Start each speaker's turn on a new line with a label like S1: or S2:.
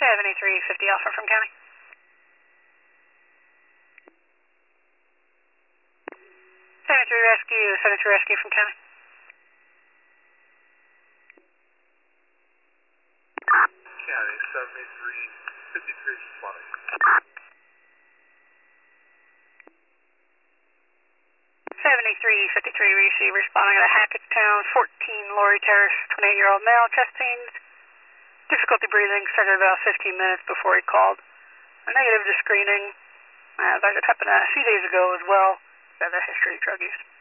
S1: 7350 Alpha from County. 73 Rescue from County.
S2: County, 7353 responding.
S1: 7353 receive responding to Hackettstown, 14 Laurie Terrace, 28-year-old male, chest pains, difficulty breathing, started about 15 minutes before he called. A negative to screening. That had happened a few days ago as well. He had a history of drug use.